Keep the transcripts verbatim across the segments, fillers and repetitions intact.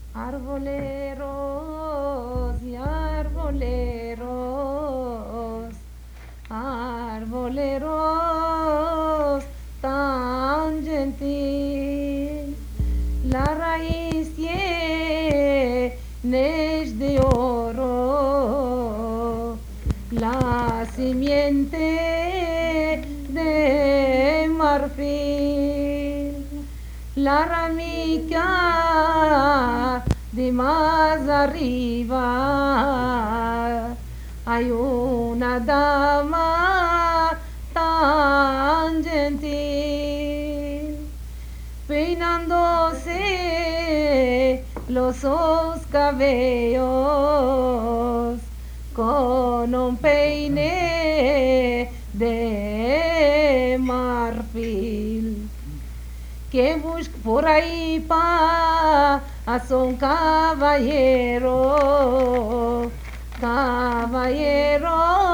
Arboleros y arboleros, arboleros tan gentil, la raíz tiene de oro, la simiente de marfil, la ramica de más arriba hay una dama tan gentil, peinándose los cabellos con un peine de marfil, que busca por ahí pa a un caballero, caballero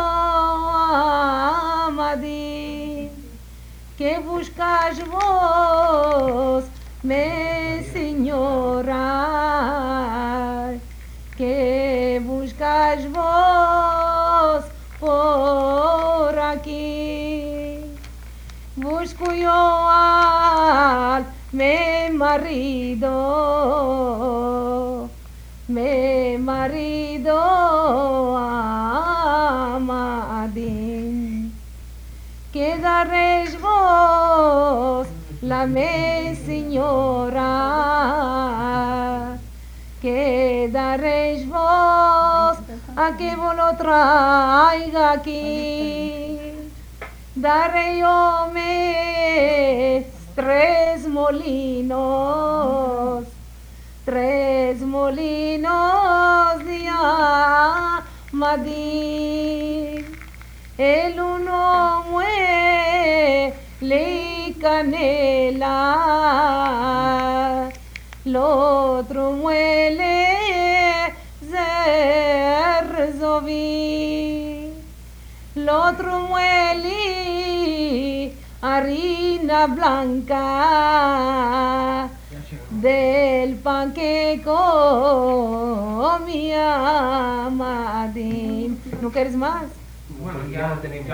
amadín, que buscas vos, mi señora, que buscas vos por aquí. Busco yo al mi marido, mi marido amadín, que daréis vos la mi señora, que daréis vos a que vos lo traiga aquí. Daré yo mis tres molinos, tres molinos de amadín. El uno muele canela, el otro muele zerzovil, el otro muele harina blanca del pan que comía Amadín. ¿No quieres más? Bueno, ya tenéis.